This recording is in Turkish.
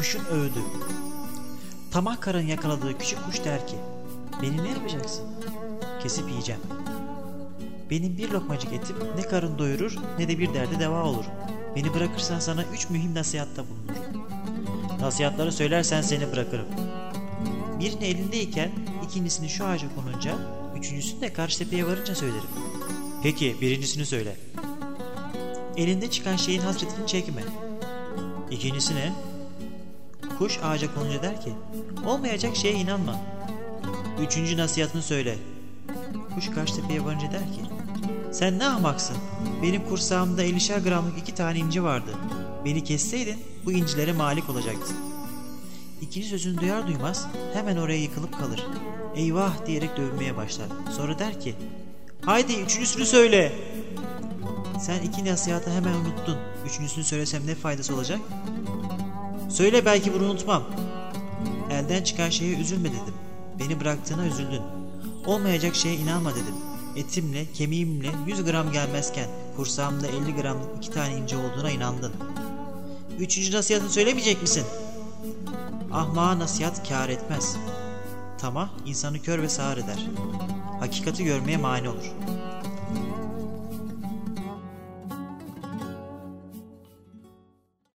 Kuşun öğüdü. Tamah karın yakaladığı küçük kuş der ki, beni ne yapacaksın? Kesip yiyeceğim. Benim bir lokmacık etim ne karın doyurur ne de bir derde deva olur. Beni bırakırsan sana 3 mühim nasihatta bulunurum. Nasihatları söylersen seni bırakırım. Birini elindeyken ikincisini şu ağaca konunca, üçüncüsünü de karşı tepeye varınca söylerim. Peki birincisini söyle. Elinde çıkan şeyin hasretini çekme. İkincisi ne? Kuş ağaca konunca der ki, olmayacak şeye inanma. Üçüncü nasihatını söyle. Kuş karşı tepeye varınca der ki, sen ne ahmaksın? Benim kursağımda 50'şer gramlık 2 tane inci vardı. Beni kesseydin bu incilere malik olacaktın. İkinci sözünü duyar duymaz hemen oraya yıkılıp kalır. Eyvah diyerek dövmeye başlar. Sonra der ki, haydi üçüncüsünü söyle. Sen 2 nasihatı hemen unuttun. Üçüncüsünü söylesem ne faydası olacak? Söyle, belki bunu unutmam. Elden çıkan şeye üzülme dedim. Beni bıraktığına üzüldün. Olmayacak şeye inanma dedim. Etimle, kemiğimle 100 gram gelmezken kursağımda 50 gramlık 2 tane ince olduğuna inandın. Üçüncü nasihatını söylemeyecek misin? Ahmağa nasihat kâr etmez. Tamah insanı kör ve sağır eder. Hakikati görmeye mani olur.